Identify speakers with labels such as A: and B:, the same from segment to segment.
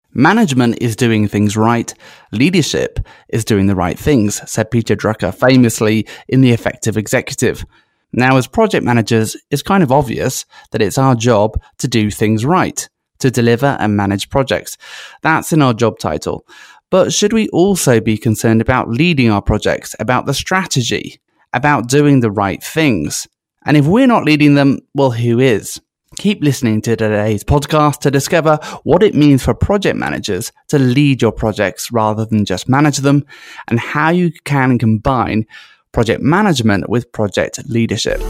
A: Management is doing things right. Leadership is doing the right things, said Peter Drucker famously in The Effective Executive. Now, as project managers, it's kind of obvious that it's our job to do things right, to deliver and manage projects. That's in our job title. But should we also be concerned about leading our projects, about the strategy, about doing the right things? And if we're not leading them, well, who is? Keep listening to today's podcast to discover what it means for project managers to lead your projects rather than just manage them, and how you can combine project management with project leadership.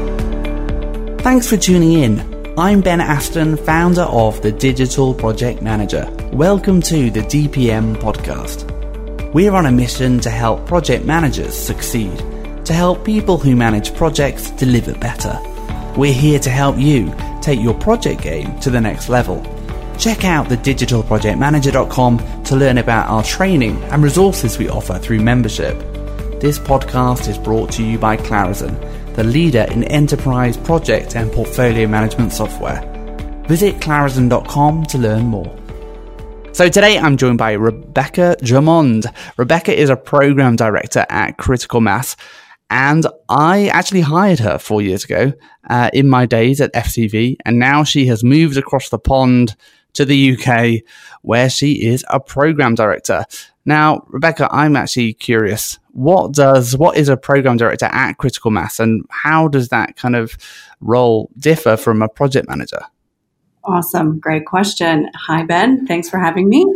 A: Thanks for tuning in. I'm Ben Aston, founder of The Digital Project Manager. Welcome to the DPM podcast. We're on a mission to help project managers succeed, to help people who manage projects deliver better. We're here to help you take your project game to the next level. Check out thedigitalprojectmanager.com to learn about our training and resources we offer through membership. This podcast is brought to you by Clarizen, the leader in enterprise project and portfolio management software. Visit clarizen.com to learn more. So today I'm joined by Rebecca Drummond. Rebecca is a program director at Critical Mass, and I actually hired her 4 years ago in my days at FCV, and now she has moved across the pond to the UK, where she is a program director. Now, Rebecca, I'm actually curious, what is a program director at Critical Mass, and how does that kind of role differ from a project manager?
B: Awesome. Great question. Hi, Ben. Thanks for having me.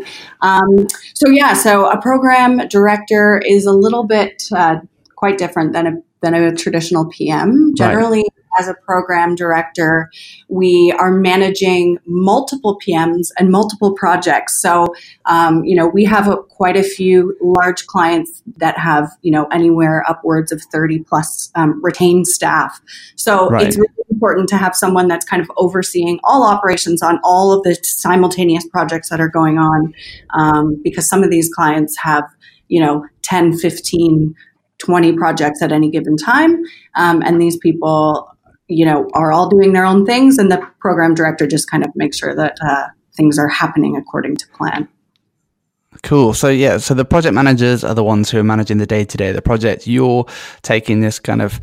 B: So a program director is a little bit quite different than a traditional PM. Generally, as a program director, we are managing multiple PMs and multiple projects. So, we have quite a few large clients that have, anywhere upwards of 30 plus retained staff. So it's really important to have someone that's kind of overseeing all operations on all of the simultaneous projects that are going on, because some of these clients have, 10, 15, 20 projects at any given time. And these people, are all doing their own things. And the program director just kind of makes sure that things are happening according to plan.
A: Cool. So the project managers are the ones who are managing the day-to-day of the project. You're taking this kind of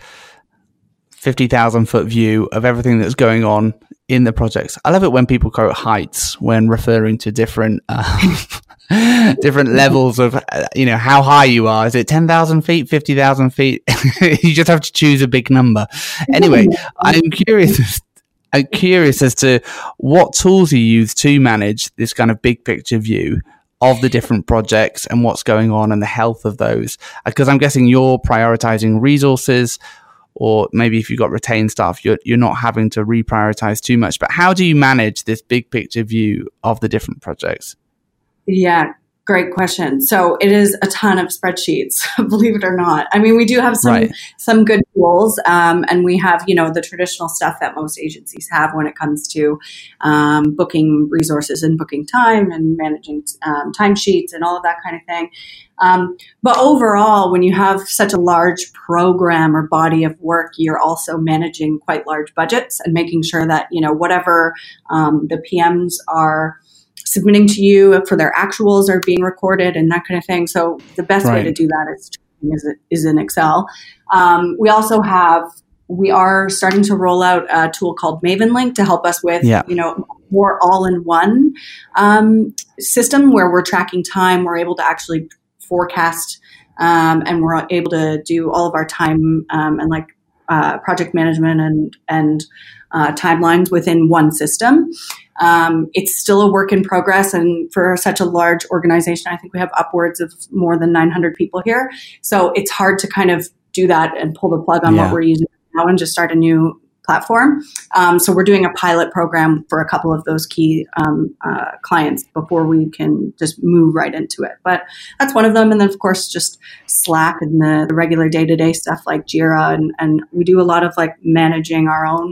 A: 50,000 foot view of everything that's going on in the projects. I love it when people quote heights when referring to different different levels of, how high you are. Is it 10,000 feet, 50,000 feet? You just have to choose a big number. Anyway, I'm curious as to what tools you use to manage this kind of big picture view of the different projects and what's going on and the health of those. Because I'm guessing you're prioritizing resources, or maybe if you've got retained staff, you're not having to reprioritize too much. But how do you manage this big picture view of the different projects?
B: Yeah, great question. So it is a ton of spreadsheets, believe it or not. I mean, we do have some good tools, and we have, the traditional stuff that most agencies have when it comes to booking resources and booking time and managing timesheets and all of that kind of thing. But overall, when you have such a large program or body of work, you're also managing quite large budgets and making sure that, whatever the PMs are submitting to you for their actuals are being recorded and that kind of thing. So the best way to do that is in Excel. We are starting to roll out a tool called Mavenlink to help us with, more all-in-one system where we're tracking time. We're able to actually forecast, and we're able to do all of our time and project management and timelines within one system. It's still a work in progress, and for such a large organization, I think we have upwards of more than 900 people here. So it's hard to kind of do that and pull the plug on what we're using now and just start a new platform. So we're doing a pilot program for a couple of those key clients before we can just move right into it. But that's one of them. And then, of course, just Slack and the regular day-to-day stuff like Jira. And we do a lot of managing our own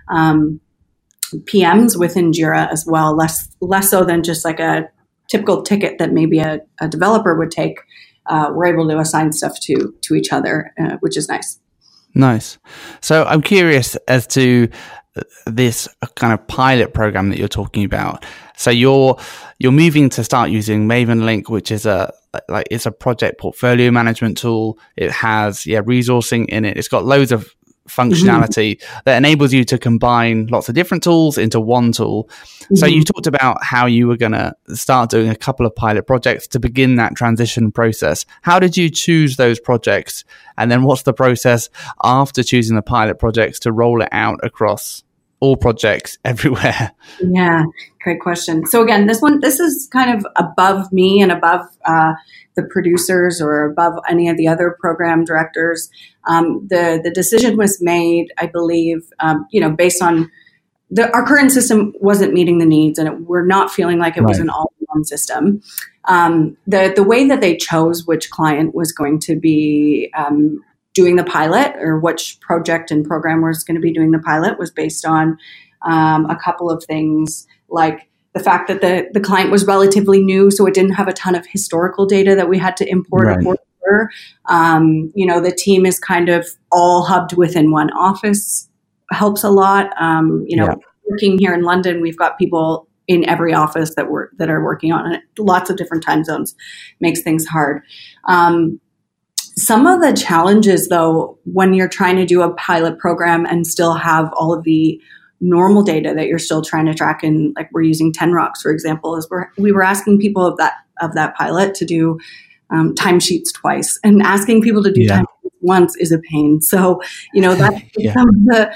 B: PMs within Jira as well, less so than just a typical ticket that maybe a developer would take. We're able to assign stuff to each other, which is nice.
A: Nice. So I'm curious as to this kind of pilot program that you're talking about. So you're moving to start using Maven Link, which is it's a project portfolio management tool. It has resourcing in it. It's got loads of functionality that enables you to combine lots of different tools into one tool. So you talked about how you were going to start doing a couple of pilot projects to begin that transition process. How did you choose those projects? And then what's the process after choosing the pilot projects to roll it out across all projects everywhere?
B: Yeah, great question. So again, this is kind of above me and above the producers or above any of the other program directors. The decision was made, I believe, based on our current system wasn't meeting the needs, and we're not feeling like it was an all-in-one system. The way that they chose which client was going to be doing the pilot, or which project and program was going to be doing the pilot, was based on a couple of things, like the fact that the client was relatively new, so it didn't have a ton of historical data that we had to import.
A: Right.
B: The team is kind of all hubbed within one office, helps a lot. Working here in London, we've got people in every office that are working on it. Lots of different time zones makes things hard. Some of the challenges, though, when you're trying to do a pilot program and still have all of the normal data that you're still trying to track, in, like we're using 10 Rocks, for example, is we were asking people of that pilot to do timesheets twice, and asking people to do timesheets once is a pain. So, that's some of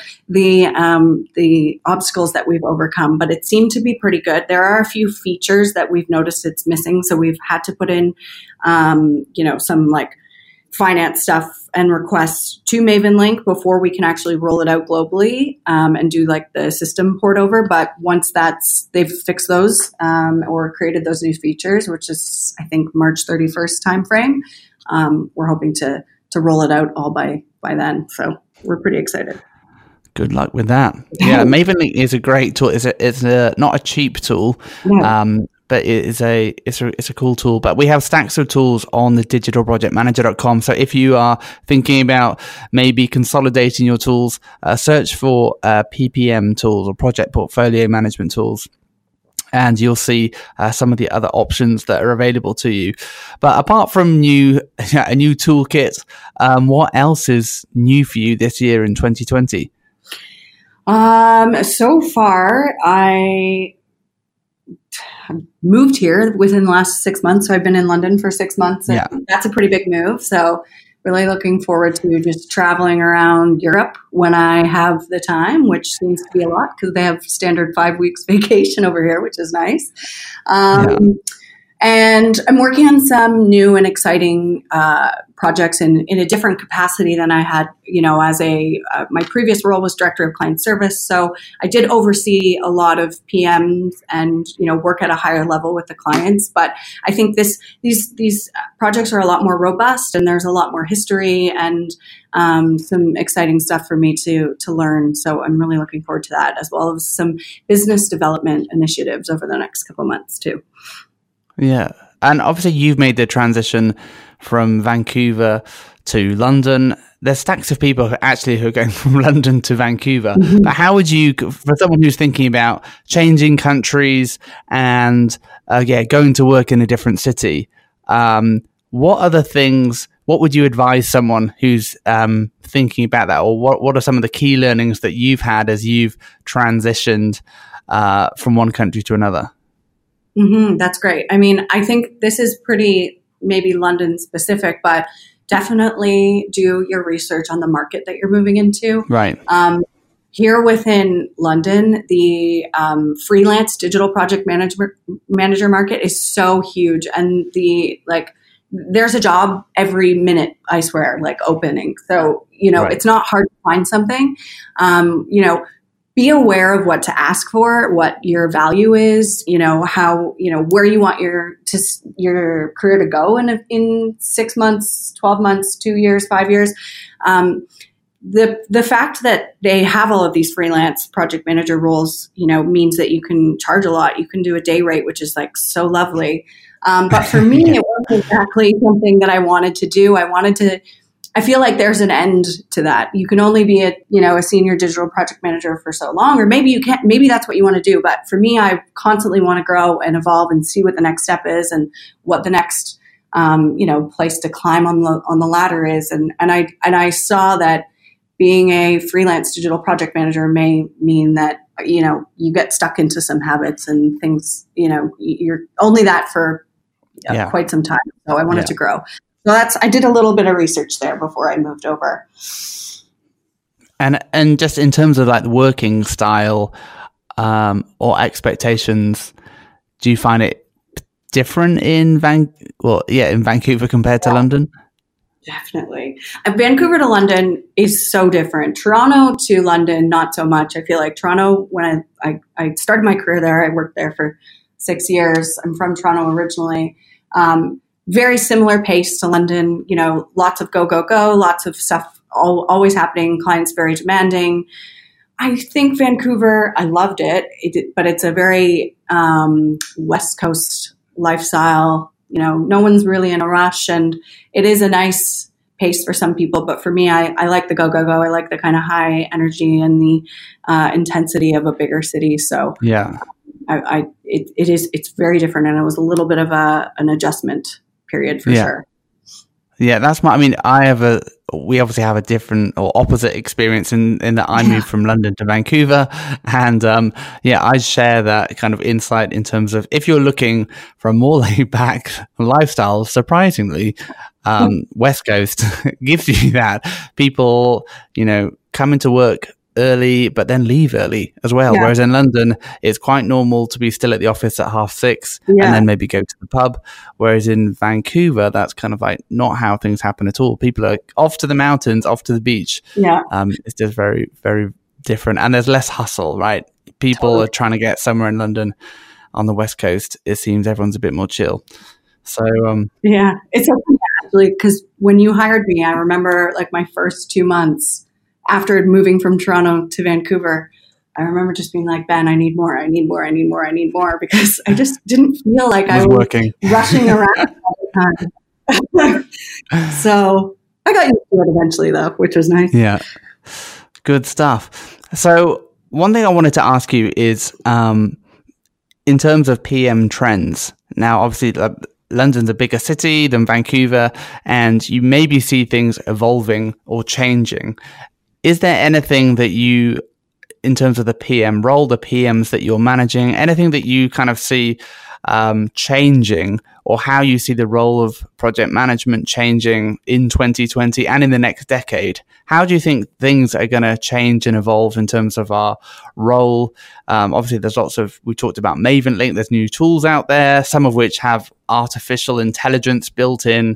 B: the obstacles that we've overcome, but it seemed to be pretty good. There are a few features that we've noticed it's missing. So we've had to put in, some like finance stuff and requests to Maven Link before we can actually roll it out globally and do like the system port over. But once they've fixed those or created those new features, which is, I think, March 31st timeframe, we're hoping to roll it out all by then. So we're pretty excited.
A: Good luck with that. Yeah, Maven Link is a great tool. It's not a cheap tool. No. But it's a cool tool. But we have stacks of tools on the digitalprojectmanager.com. So if you are thinking about maybe consolidating your tools, search for PPM tools or project portfolio management tools, and you'll see some of the other options that are available to you. But apart from a new toolkit, what else is new for you this year in 2020?
B: So far, I moved here within the last 6 months. So I've been in London for 6 months. And that's a pretty big move. So really looking forward to just traveling around Europe when I have the time, which seems to be a lot because they have standard 5 weeks vacation over here, which is nice. And I'm working on some new and exciting projects in a different capacity than I had, as my previous role was director of client service. So I did oversee a lot of PMs and, work at a higher level with the clients. But I think these projects are a lot more robust, and there's a lot more history and some exciting stuff for me to learn. So I'm really looking forward to that, as well as some business development initiatives over the next couple of months too. Yeah.
A: And obviously you've made the transition from Vancouver to London. There's stacks of people who are going from London to Vancouver. Mm-hmm. But how would you, for someone who's thinking about changing countries and going to work in a different city, what would you advise someone who's thinking about that? Or what are some of the key learnings that you've had as you've transitioned from one country to another?
B: Mm-hmm, that's great. I mean, I think this is pretty maybe London specific, but definitely do your research on the market that you're moving into.
A: Right.
B: Here within London, the freelance digital project manager market is so huge, and there's a job every minute, I swear, opening. So right. It's not hard to find something. Be aware of what to ask for, what your value is, how, where you want your career to go in 6 months, 12 months, 2 years, 5 years. The fact that they have all of these freelance project manager roles, means that you can charge a lot. You can do a day rate, which is so lovely. But for me, it wasn't exactly something that I wanted to do. I wanted to I feel like there's an end to that. You can only be a senior digital project manager for so long, or maybe you can't, maybe that's what you want to do. But for me, I constantly want to grow and evolve and see what the next step is and what the next, place to climb on the ladder is. And I saw that being a freelance digital project manager may mean that, you get stuck into some habits and things, you're only that for quite some time. So I wanted to grow. So I did a little bit of research there before I moved over.
A: And just in terms of like the working style or expectations, do you find it different in Vancouver compared to London?
B: Definitely. Vancouver to London is so different. Toronto to London, not so much. I feel like Toronto, when I started my career there, I worked there for 6 years. I'm from Toronto originally. Very similar pace to London, lots of go, lots of stuff always happening, clients very demanding. I think Vancouver, I loved it, but it's a very West Coast lifestyle. No one's really in a rush, and it is a nice pace for some people. But for me, I like the go. I like the kind of high energy and the intensity of a bigger city. So
A: yeah,
B: it's very different, and it was a little bit of an adjustment period for sure.
A: Yeah, we obviously have a different or opposite experience in that I moved from London to Vancouver. And I share that kind of insight in terms of if you're looking for a more laid back lifestyle, surprisingly, West Coast gives you that. People, come into work early, but then leave early as well. Yeah. Whereas in London, it's quite normal to be still at the office at 6:30 and then maybe go to the pub. Whereas in Vancouver, that's kind of like not how things happen at all. People are off to the mountains, off to the beach.
B: Yeah.
A: It's just very, very different. And there's less hustle, right? People are trying to get somewhere in London. On the West Coast, it seems everyone's a bit more chill. So,
B: it's so funny actually, because when you hired me, I remember like my first 2 months after moving from Toronto to Vancouver, I remember just being like, Ben, I need more, because I just didn't feel like I was
A: working.
B: Rushing around all the time. So I got used to it eventually, though, which was nice.
A: Yeah, good stuff. So one thing I wanted to ask you is, in terms of PM trends, now obviously London's a bigger city than Vancouver, and you maybe see things evolving or changing. Is there anything that you, in terms of the PM role, the PMs that you're managing, anything that you kind of see changing, or how you see the role of project management changing in 2020 and in the next decade? How do you think things are going to change and evolve in terms of our role? Obviously, we talked about Maven Link, there's new tools out there, some of which have artificial intelligence built in.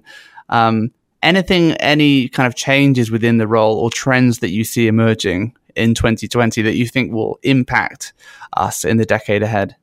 A: Any kind of changes within the role or trends that you see emerging in 2020 that you think will impact us in the decade ahead?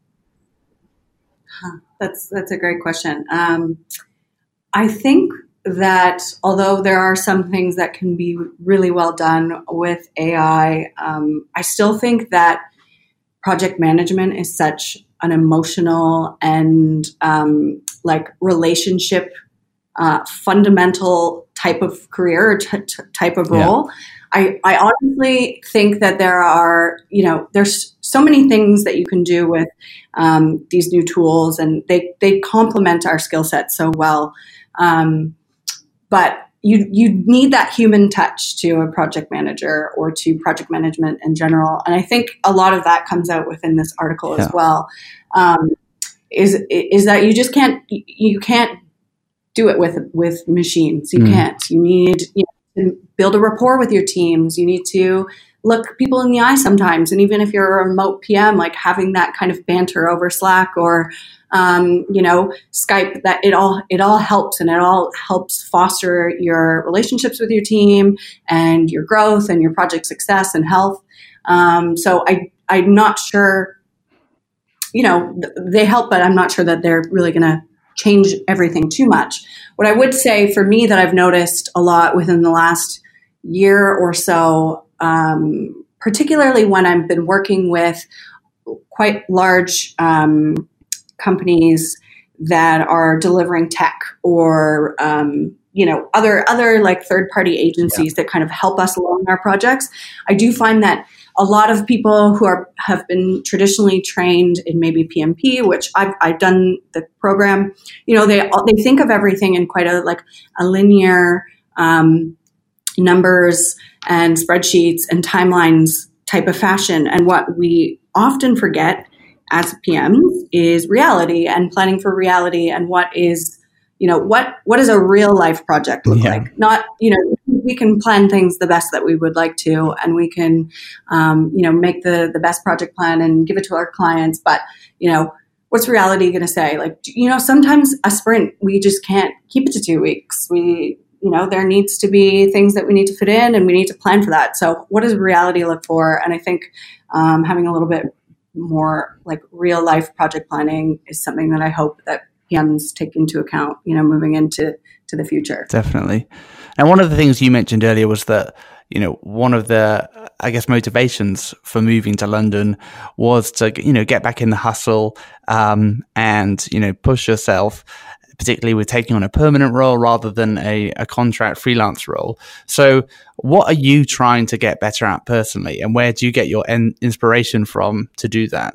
B: That's a great question. I think that although there are some things that can be really well done with AI, I still think that project management is such an emotional and relationship fundamental type of career or type of role. I honestly think that there's so many things that you can do with these new tools, and they complement our skill set so well. But you need that human touch to a project manager or to project management in general. And I think a lot of that comes out within this article as well. Is that you just can't do it with machines. You can't. You need to build a rapport with your teams. You need to look people in the eye sometimes. And even if you're a remote PM, like having that kind of banter over Slack or Skype, that it all helps, and it all helps foster your relationships with your team and your growth and your project success and health. So I'm not sure. They help, but I'm not sure that they're really going to change everything too much. What I would say for me that I've noticed a lot within the last year or so, particularly when I've been working with quite large companies that are delivering tech or, other like third-party agencies that kind of help us along our projects. I do find that a lot of people who have been traditionally trained in maybe PMP, which I've done the program, they think of everything in quite a linear numbers and spreadsheets and timelines type of fashion. And what we often forget as PMs is reality and planning for reality and what is, what does a real life project look like? Not, we can plan things the best that we would like to, and we can, make the best project plan and give it to our clients. But, what's reality going to say? Like, sometimes a sprint, we just can't keep it to 2 weeks. There needs to be things that we need to fit in, and we need to plan for that. So what does reality look for? And I think having a little bit more like real life project planning is something that I hope that PMs take into account, moving into the future.
A: Definitely. And one of the things you mentioned earlier was that, one of the, I guess, motivations for moving to London was to, get back in the hustle and, push yourself, particularly with taking on a permanent role rather than a contract freelance role. So what are you trying to get better at personally, and where do you get your inspiration from to do that?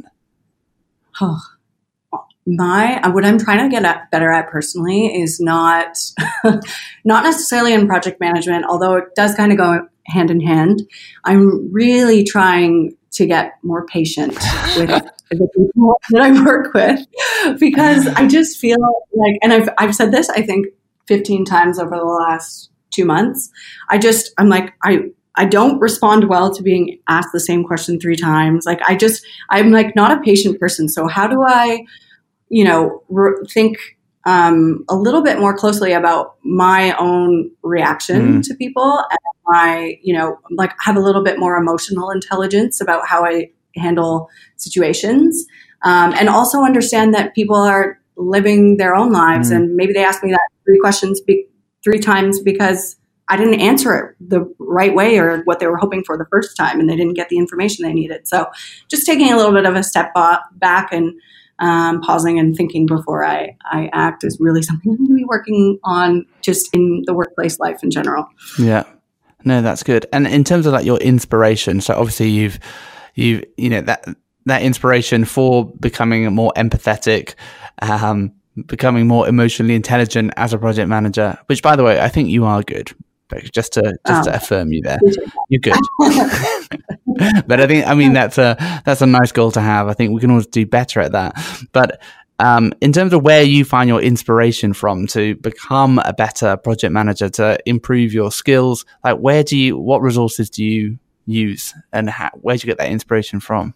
B: What I'm trying to get better at personally is not necessarily in project management, although it does kind of go hand in hand. I'm really trying to get more patient with the people that I work with, because I just feel like, and I've said this, I think 15 times over the last 2 months. I'm like, I don't respond well to being asked the same question 3 times. Like, I'm like not a patient person. So how do I, think a little bit more closely about my own reaction to people, and my, have a little bit more emotional intelligence about how I handle situations, and also understand that people are living their own lives, and maybe they asked me that 3 questions 3 times because I didn't answer it the right way or what they were hoping for the first time, and they didn't get the information they needed. So just taking a little bit of a step back and pausing and thinking before I act is really something I'm going to be working on just in the workplace life in general.
A: Yeah, no, that's good. And in terms of like your inspiration, so obviously you've that inspiration for becoming more empathetic, becoming more emotionally intelligent as a project manager, which by the way, I think you are good. Just to affirm you there, you're good. But I mean that's a nice goal to have. I think we can always do better at that. But in terms of where you find your inspiration from to become a better project manager, to improve your skills, like what resources do you use, and where do you get that inspiration from?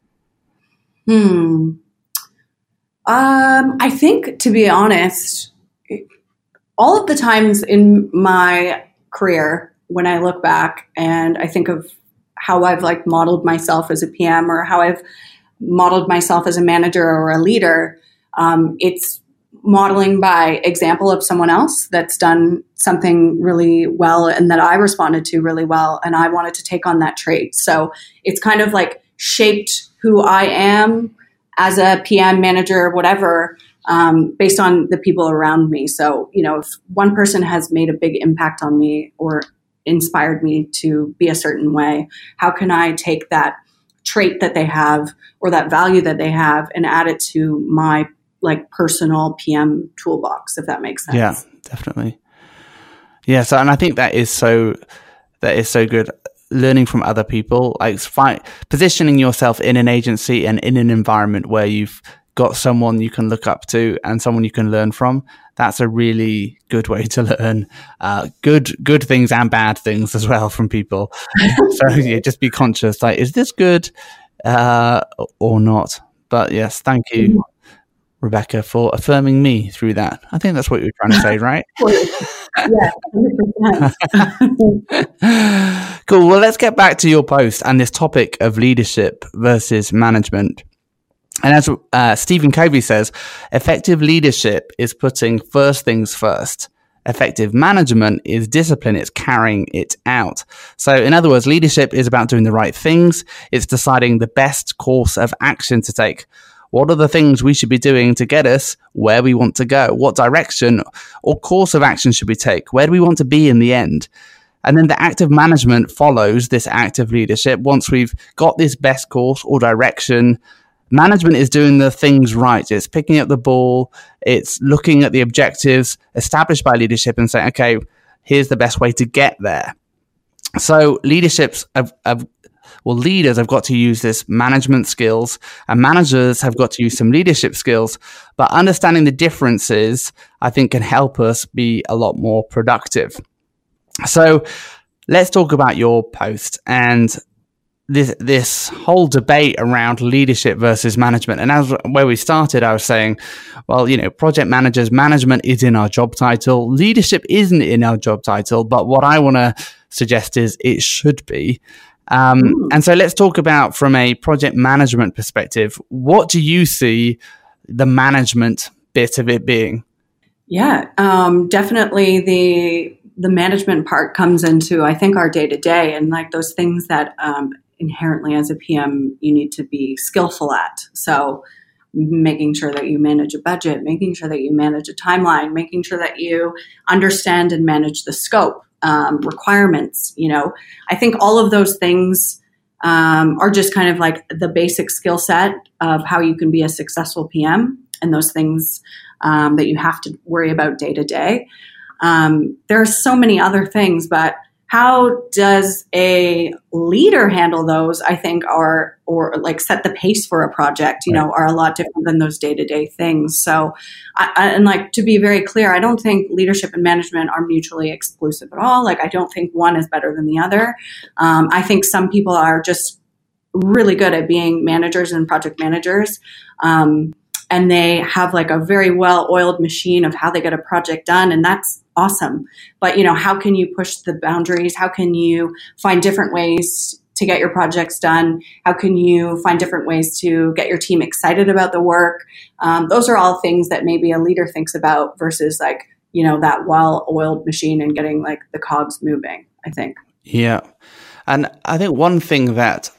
B: I think, to be honest, all of the times in my career, when I look back and I think of how I've like modeled myself as a PM or how I've modeled myself as a manager or a leader, it's modeling by example of someone else that's done something really well and that I responded to really well, and I wanted to take on that trait. So it's kind of like shaped who I am as a PM, manager, whatever, based on the people around me. So, if one person has made a big impact on me or inspired me to be a certain way, how can I take that trait that they have or that value that they have and add it to my like personal PM toolbox, if that makes sense?
A: Yeah, definitely. Yeah. So, and I think that is so good. Learning from other people, like positioning yourself in an agency and in an environment where you've got someone you can look up to and someone you can learn from. That's a really good way to learn good things and bad things as well from people. So yeah, just be conscious, like, is this good or not? But yes, thank you, Rebecca, for affirming me through that. I think that's what you were trying to say, right?
B: Yeah, 100%.
A: Cool. Well, let's get back to your post and this topic of leadership versus management. And as Stephen Covey says, effective leadership is putting first things first. Effective management is discipline. It's carrying it out. So in other words, leadership is about doing the right things. It's deciding the best course of action to take. What are the things we should be doing to get us where we want to go? What direction or course of action should we take? Where do we want to be in the end? And then the active management follows this active leadership. Once we've got this best course or direction, management is doing the things right. It's picking up the ball. It's looking at the objectives established by leadership and saying, okay, here's the best way to get there. So leaders have got to use this management skills, and managers have got to use some leadership skills. But understanding the differences, I think, can help us be a lot more productive. So let's talk about your post and this whole debate around leadership versus management. And as where we started, I was saying, well, project managers, management is in our job title. Leadership isn't in our job title, but what I want to suggest is it should be. And so let's talk about, from a project management perspective, what do you see the management bit of it being?
B: Yeah, definitely the management part comes into, I think, our day-to-day, and like those things that inherently as a PM you need to be skillful at. So making sure that you manage a budget, making sure that you manage a timeline, making sure that you understand and manage the scope, requirements. I think all of those things are just kind of like the basic skill set of how you can be a successful PM, and those things that you have to worry about day to day. There are so many other things, but how does a leader handle those, I think, or like set the pace for a project, are a lot different than those day-to-day things. So, and like, to be very clear, I don't think leadership and management are mutually exclusive at all. Like, I don't think one is better than the other. I think some people are just really good at being managers and project managers. And they have like a very well-oiled machine of how they get a project done. And that's awesome. But, how can you push the boundaries? How can you find different ways to get your projects done? How can you find different ways to get your team excited about the work? Those are all things that maybe a leader thinks about versus like, that well-oiled machine and getting like the cogs moving, I think.
A: Yeah. And I think one thing that,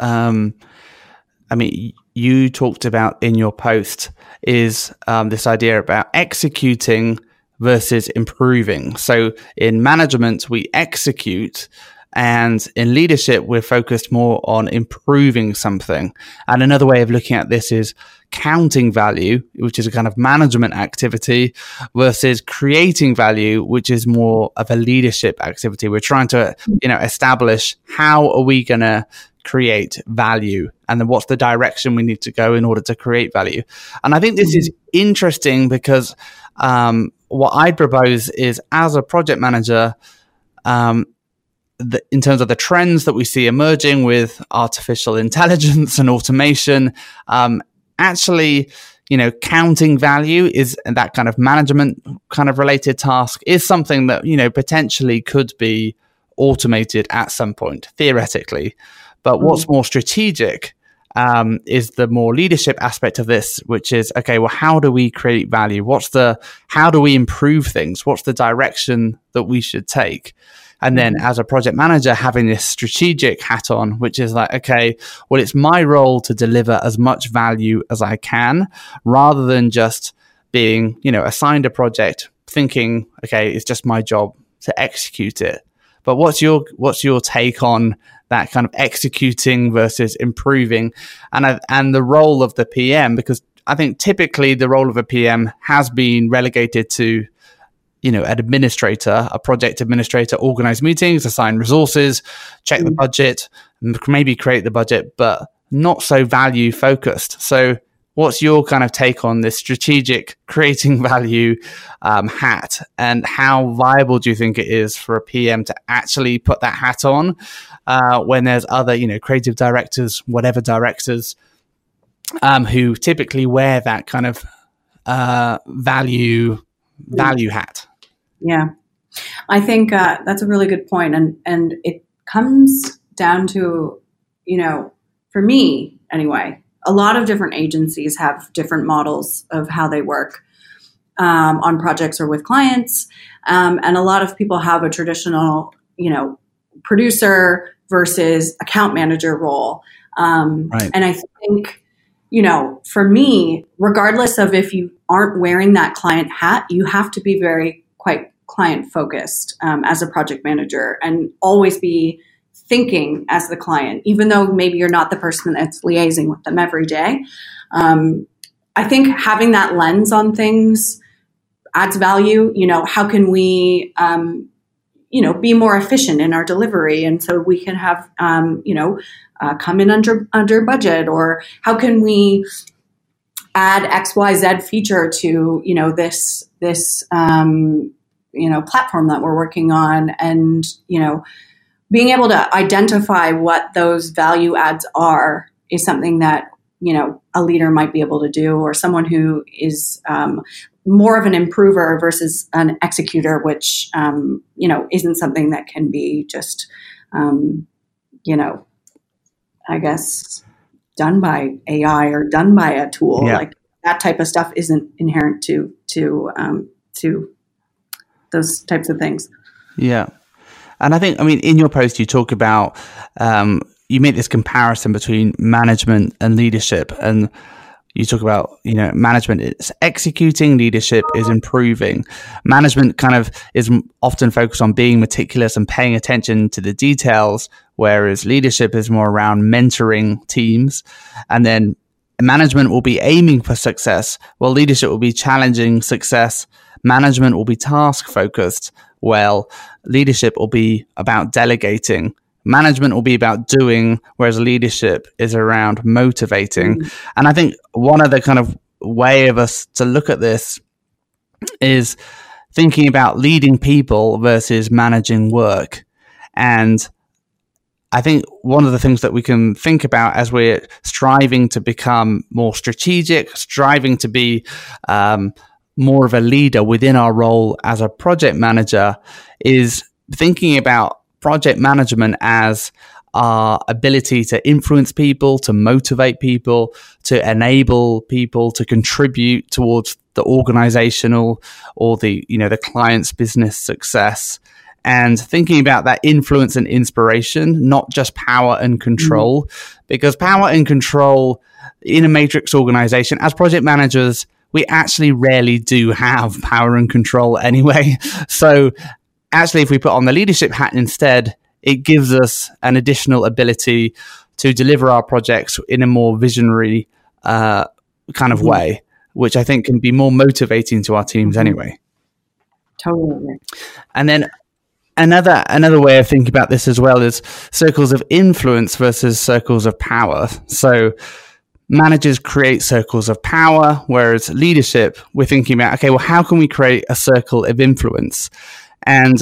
A: you talked about in your post is this idea about executing versus improving. So in management, we execute, and in leadership, we're focused more on improving something. And another way of looking at this is counting value, which is a kind of management activity, versus creating value, which is more of a leadership activity. We're trying to, establish how are we going to create value, and then what's the direction we need to go in order to create value. And I think this is interesting because what I'd propose is, as a project manager, in terms of the trends that we see emerging with artificial intelligence and automation, actually, counting value is that kind of management kind of related task is something that, potentially could be automated at some point, theoretically. But what's more strategic is the more leadership aspect of this, which is, okay, well, how do we create value? How do we improve things? What's the direction that we should take? And then as a project manager, having this strategic hat on, which is like, okay, well, it's my role to deliver as much value as I can, rather than just being, assigned a project, thinking, okay, it's just my job to execute it. But what's your take on that kind of executing versus improving, and the role of the PM? Because I think typically the role of a PM has been relegated to, an administrator, a project administrator, organize meetings, assign resources, check the budget, maybe create the budget, but not so value focused. So what's your kind of take on this strategic creating value hat, and how viable do you think it is for a PM to actually put that hat on when there's other, creative directors, whatever directors, who typically wear that kind of value hat?
B: Yeah, I think that's a really good point. And it comes down to, for me anyway, a lot of different agencies have different models of how they work on projects or with clients. And a lot of people have a traditional, producer versus account manager role. Right. And I think for me, regardless of if you aren't wearing that client hat, you have to be quite client focused as a project manager and always be thinking as the client, even though maybe you're not the person that's liaising with them every day. I think having that lens on things adds value. How can we, be more efficient in our delivery? And so we can have, come in under budget, or how can we add XYZ feature to, this platform that we're working on, and, being able to identify what those value adds are is something that, a leader might be able to do, or someone who is more of an improver versus an executor, which, isn't something that can be just, I guess, done by AI or done by a tool.
A: Yeah.
B: Like that type of stuff isn't inherent to those types of things.
A: Yeah. And I think, in your post, you talk about, you make this comparison between management and leadership, and you talk about, management is executing, leadership is improving. Management kind of is often focused on being meticulous and paying attention to the details, whereas leadership is more around mentoring teams. And then management will be aiming for success, while leadership will be challenging success. Management will be task focused, while leadership will be about delegating. Management will be about doing, whereas leadership is around motivating. Mm-hmm. And I think one of the kind of way of us to look at this is thinking about leading people versus managing work. And I think one of the things that we can think about as we're striving to become more strategic, striving to be more of a leader within our role as a project manager, is thinking about project management as our ability to influence people, to motivate people, to enable people to contribute towards the organizational or the client's business success. And thinking about that influence and inspiration, not just power and control, because power and control in a matrix organization, as project managers, we actually rarely do have power and control anyway. So actually, if we put on the leadership hat instead, it gives us an additional ability to deliver our projects in a more visionary kind of way, which I think can be more motivating to our teams anyway.
B: Totally.
A: And then another way of thinking about this as well is circles of influence versus circles of power. So managers create circles of power, whereas leadership, we're thinking about, okay, well, how can we create a circle of influence? And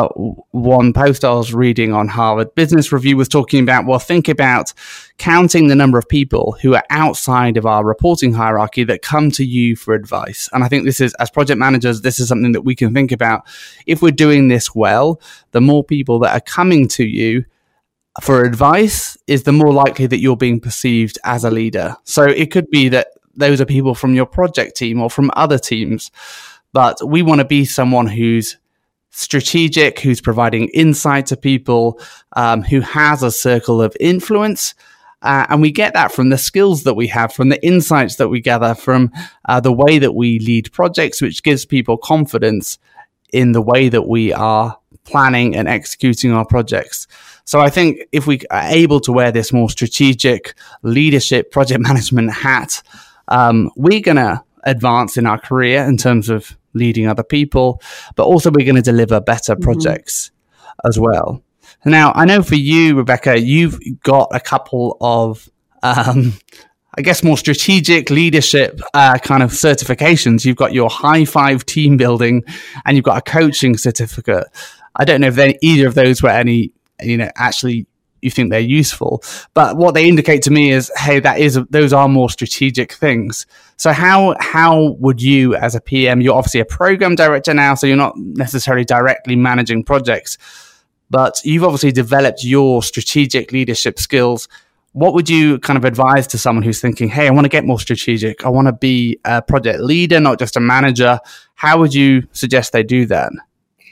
A: one post I was reading on Harvard Business Review was talking about, well, think about counting the number of people who are outside of our reporting hierarchy that come to you for advice. And I think this is, as project managers, this is something that we can think about. If we're doing this well, the more people that are coming to you for advice is the more likely that you're being perceived as a leader. So it could be that those are people from your project team or from other teams, but we want to be someone who's strategic, who's providing insight to people, who has a circle of influence. And we get that from the skills that we have, from the insights that we gather, from the way that we lead projects, which gives people confidence in the way that we are planning and executing our projects. So I think if we are able to wear this more strategic leadership, project management hat, we're going to advance in our career in terms of leading other people, but also we're going to deliver better projects as well. Now, I know for you, Rebecca, you've got a couple of, I guess, more strategic leadership kind of certifications. You've got your high five team building and you've got a coaching certificate. I don't know if either of those were any, actually you think they're useful, but what they indicate to me is, hey, those are more strategic things. So how would you, as a PM, you're obviously a program director now, so you're not necessarily directly managing projects, but you've obviously developed your strategic leadership skills. What would you kind of advise to someone who's thinking, hey, I want to get more strategic, I want to be a project leader, not just a manager? How would you suggest they do that?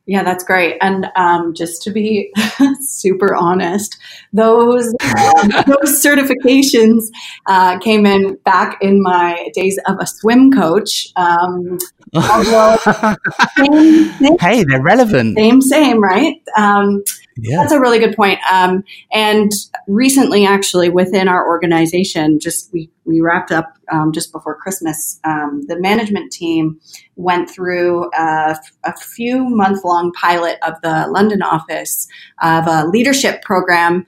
B: Yeah, that's great. And just to be super honest, those certifications came in back in my days of a swim coach. Although
A: Hey, they're relevant.
B: Same, right?
A: Yeah.
B: That's a really good point. And recently, actually, within our organization, we wrapped up just before Christmas. The management team went through a few month-long pilot of the London office of a leadership program.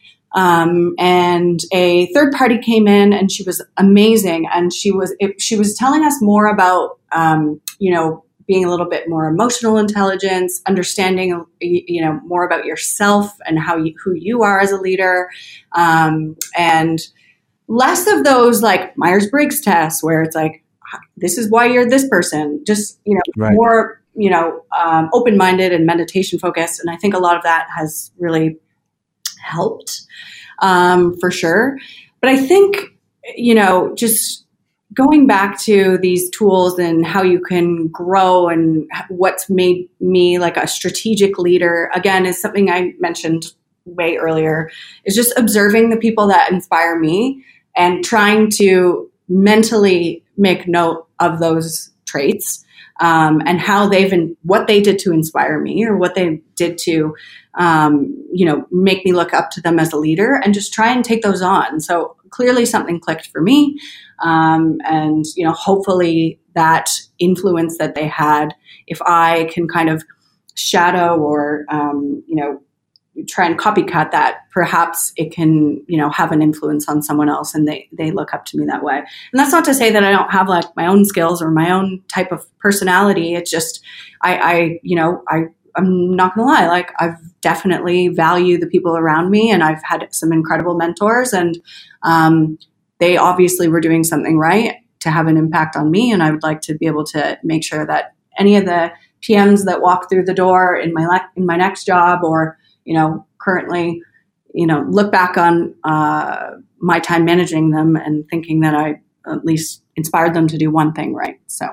B: And a third party came in, and she was amazing. And she was telling us more about, being a little bit more emotional intelligence, understanding, more about yourself and who you are as a leader, and less of those like Myers-Briggs tests where it's like, this is why you're this person. Just
A: right.
B: More open-minded and meditation focused. And I think a lot of that has really helped for sure. But I think just going back to these tools and how you can grow and what's made me like a strategic leader, again, is something I mentioned way earlier, is just observing the people that inspire me and trying to mentally make note of those traits and how what they did to inspire me or what they did to, make me look up to them as a leader, and just try and take those on. So clearly something clicked for me. And hopefully that influence that they had, if I can kind of shadow or, try and copycat that, perhaps it can, have an influence on someone else and they look up to me that way. And that's not to say that I don't have like my own skills or my own type of personality. It's just, I'm not going to lie. Like, I've definitely value the people around me, and I've had some incredible mentors, and they obviously were doing something right to have an impact on me. And I would like to be able to make sure that any of the PMs that walk through the door in my next job, or, currently, look back on my time managing them and thinking that I at least inspired them to do one thing right. So.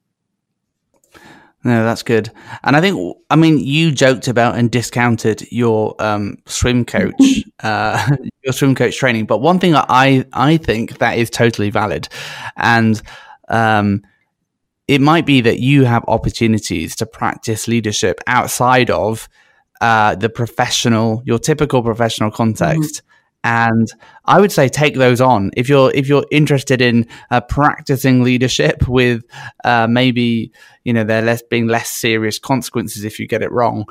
A: No, that's good. And I think, you joked about and discounted your swim coach, your swim coach training. But one thing I think that is totally valid, and it might be that you have opportunities to practice leadership outside of your typical professional context. Mm-hmm. And I would say take those on if you're interested in practicing leadership with maybe there being less serious consequences if you get it wrong.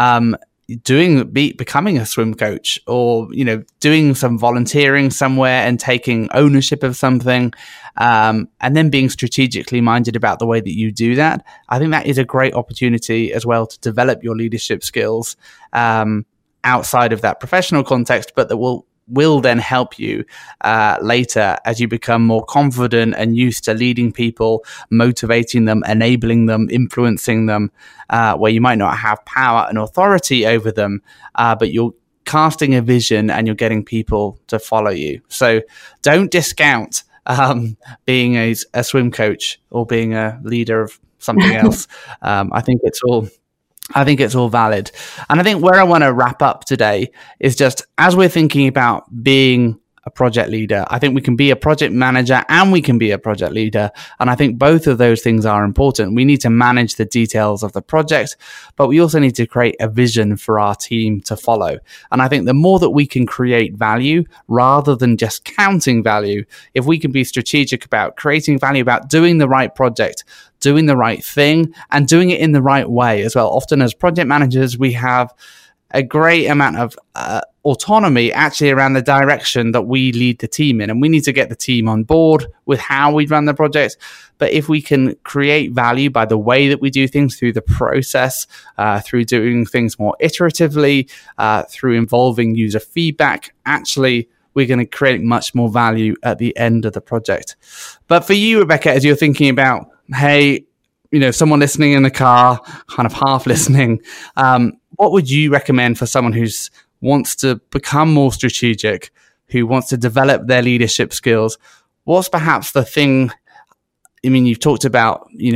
A: Becoming a swim coach, or doing some volunteering somewhere and taking ownership of something, and then being strategically minded about the way that you do that. I think that is a great opportunity as well to develop your leadership skills outside of that professional context, but that will then help you later as you become more confident and used to leading people, motivating them, enabling them, influencing them, where you might not have power and authority over them, but you're casting a vision and you're getting people to follow you. So don't discount being a swim coach or being a leader of something else. I think it's all valid. And I think where I want to wrap up today is just, as we're thinking about being a project leader, I think we can be a project manager and we can be a project leader. And I think both of those things are important. We need to manage the details of the project, but we also need to create a vision for our team to follow. And I think the more that we can create value rather than just counting value, if we can be strategic about creating value, about doing the right project, doing the right thing, and doing it in the right way as well. Often as project managers, we have a great amount of autonomy actually around the direction that we lead the team in. And we need to get the team on board with how we run the project. But if we can create value by the way that we do things, through the process, through doing things more iteratively, through involving user feedback, actually, we're going to create much more value at the end of the project. But for you, Rebecca, as you're thinking about, hey, someone listening in the car, kind of half listening, what would you recommend for someone who wants to become more strategic, who wants to develop their leadership skills? What's perhaps the thing? You've talked about,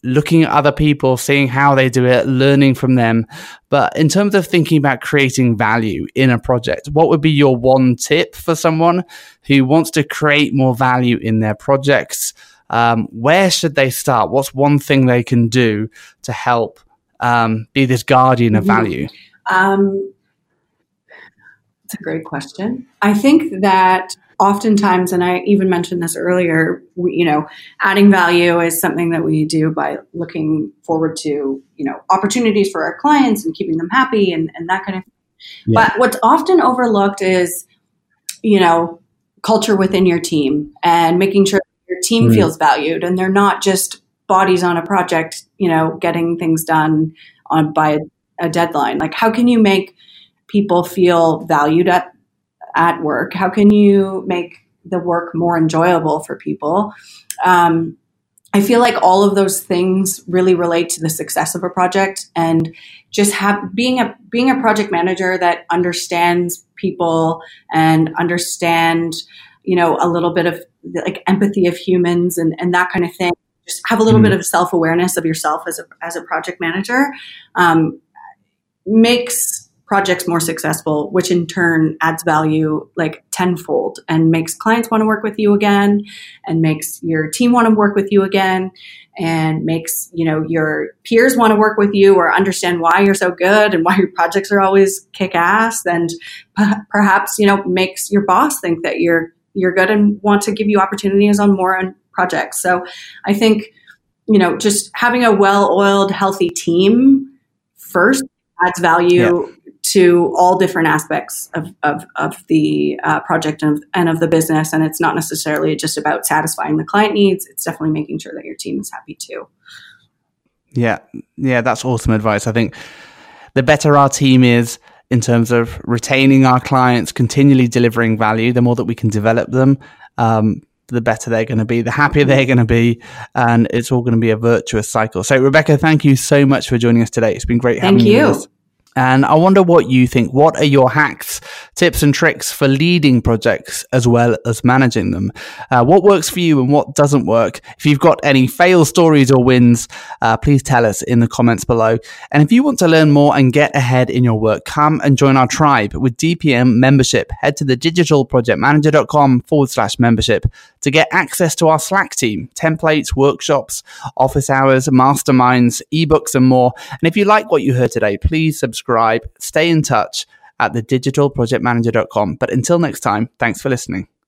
A: looking at other people, seeing how they do it, learning from them. But in terms of thinking about creating value in a project, what would be your one tip for someone who wants to create more value in their projects? Where should they start? What's one thing they can do to help be this guardian of value?
B: It's a great question. I think that oftentimes, and I even mentioned this earlier, adding value is something that we do by looking forward to, opportunities for our clients and keeping them happy and that kind of thing. Yeah. But what's often overlooked is, culture within your team and making sure your team feels valued and they're not just bodies on a project, getting things done by a deadline. Like, how can you make people feel valued at work? How can you make the work more enjoyable for people? I feel like all of those things really relate to the success of a project, and just being a project manager that understands people and understand, a little bit of like empathy of humans and that kind of thing. Just have a little bit of self-awareness of yourself as a project manager, makes projects more successful, which in turn adds value like tenfold and makes clients want to work with you again and makes your team want to work with you again and makes, your peers want to work with you or understand why you're so good and why your projects are always kick ass, and perhaps, makes your boss think that you're good and want to give you opportunities on more projects. So I think, just having a well-oiled, healthy team first adds value to all different aspects of the project and of the business. And it's not necessarily just about satisfying the client needs. It's definitely making sure that your team is happy too.
A: Yeah, that's awesome advice. I think the better our team is in terms of retaining our clients, continually delivering value, the more that we can develop them, the better they're going to be, the happier they're going to be, and it's all going to be a virtuous cycle. So, Rebecca, thank you so much for joining us today. It's been great having you with us. And I wonder what you think. What are your hacks, tips and tricks for leading projects as well as managing them? What works for you and what doesn't work? If you've got any fail stories or wins, please tell us in the comments below. And if you want to learn more and get ahead in your work, come and join our tribe with DPM membership. Head to thedigitalprojectmanager.com/membership to get access to our Slack team, templates, workshops, office hours, masterminds, ebooks, and more. And if you like what you heard today, please subscribe, stay in touch at thedigitalprojectmanager.com. But until next time, thanks for listening.